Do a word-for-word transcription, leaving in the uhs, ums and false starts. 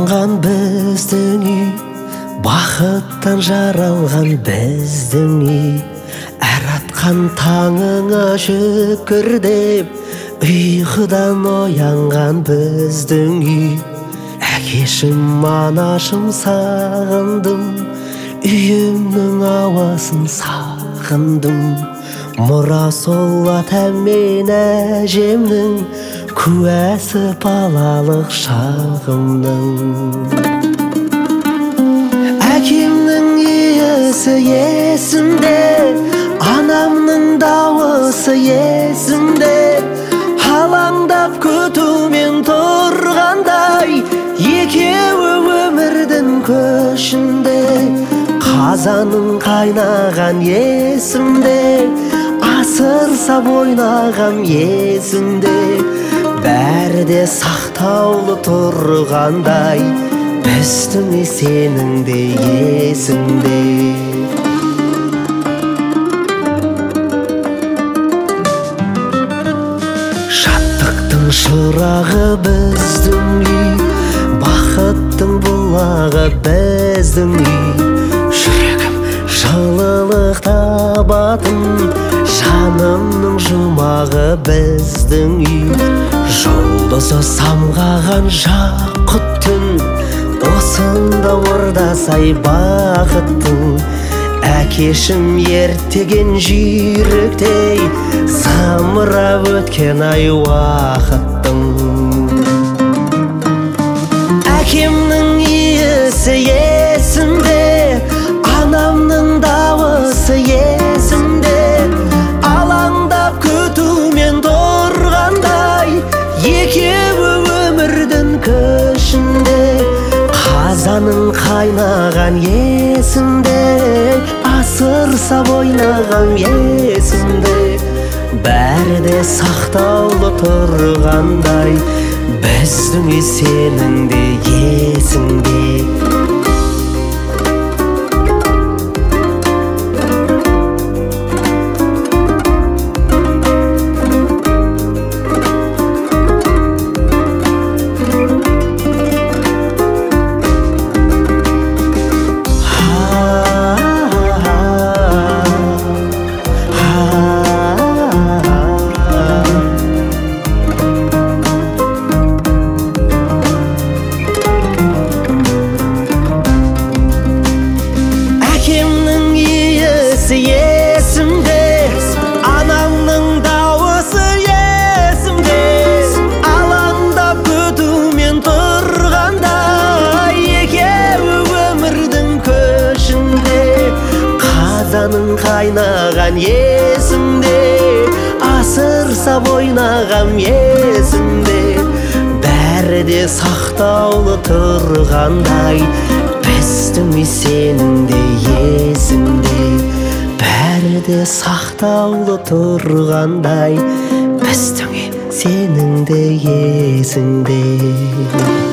Оянған біздің үй, бақыттан жаралған біздің үй. Әр атқан таңыңа шүкір деп, ұйқыдан оянған біздің үй. Әкешім, анашым сағындым, үйімнің ауасын сағындым. Мұра сол атам мен әжемнің, куәсі балалық шағымның. Әкемнің иісі есімде, анамның дауысы есімде. Алаңдап күтумен тұрғандай, екеуі өмірдің көшінде. Қазаның қайнаған есімде, асырсап ойнағам есімде. Бәрі де сақтаулы тұрғандай, біздің сенің де есіңде. Шаттықтың шырағы біздің үй, бақыттың бұлағы біздің үй. Жүрегім жылылық табатын, жанымның жұмағы біздің үй. Жұлдызы самғаған жақұт түн, осында ордасай бақыттың. Әкешім ертеген жүйріктей, самырап өткен ай уақыттың. Әкемнің иісі есімде, анамның дауысы есімде. Алаңдап күтумен тұрғандай, екеуі өмірдің көшінде. Қазаның қайнаған есімде, асырсап ойнағам есімде. Бәрі де сақтаулы тұрғандай, біздің сенің де есіңде. Есімде, анамның дауысы есімде. Алаңдап күтумен тұрғанда, екеуі өмірдің көшінде. Қазаның қайнаған есімде, асырсап ойнағам есімде. Бәрі де сақтаулы тұрғандай, біздің сенің де есіңде. Бәрі де сақтаулы тұрғандай, біздің сенің де есіңде.